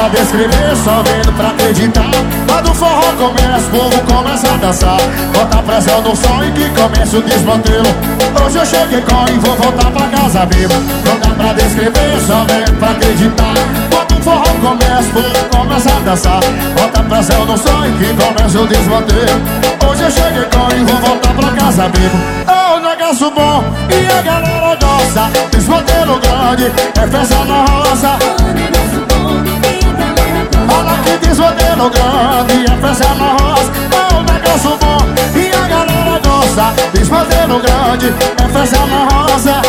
pra descrever, só vendo pra acreditar. Quando o forró começa, o povo começa a dançar. Bota pressão no som e que começa o desmantelo. Hoje eu cheguei com e vou voltar pra casa vivo. Não dá pra descrever, só vendo pra acreditar. Quando o forró começa, o povo começa a dançar. Bota pressão no som e que começa o desmantelo. Hoje eu cheguei com e vou voltar pra casa vivo. É um negócio bom e a galera gosta. Desmantelo grande, é festa na roça. Olha que desmantelo grande, é festa na roça. É um negócio bom e a galera gosta. Desmantelo grande, é festa na roça.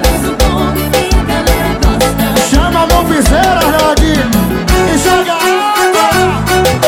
Chama no piseira, Rodi, e joga água.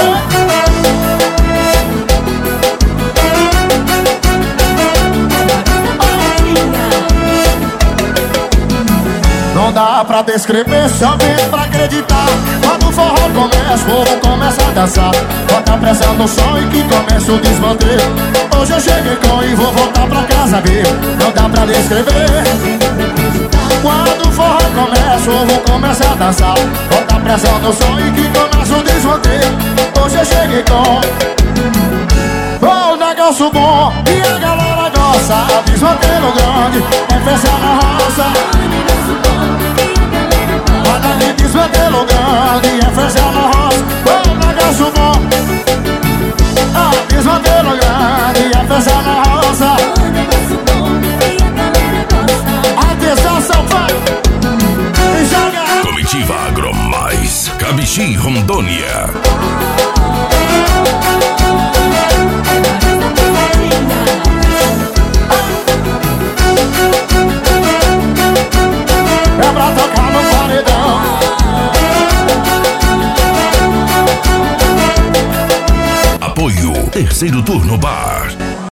Não dá pra descrever, só vendo pra acreditar. Quando o forró começa, o povo começa a dançar. Bota pressão no som e que começa o desmantelo. Hoje eu cheguei com e vou voltar pra casa ver. Não dá pra descrever. Quando o forró começa, o povo começa a dançar. Bota pressão no som e que começa o desmantelo. Hoje eu cheguei com um negócio bom e a galera gosta. Desmantelo grande, é festa na roça. Olha que desmantelo grande, é festa na roça. Um negócio bom, desmantelo grande, é festa na roça. Atenção, São Paulo, e joga. Comitiva Agromais, Cabixi, Rondônia. É pra tocar no paredão. Apoio Terceiro Turno Bar.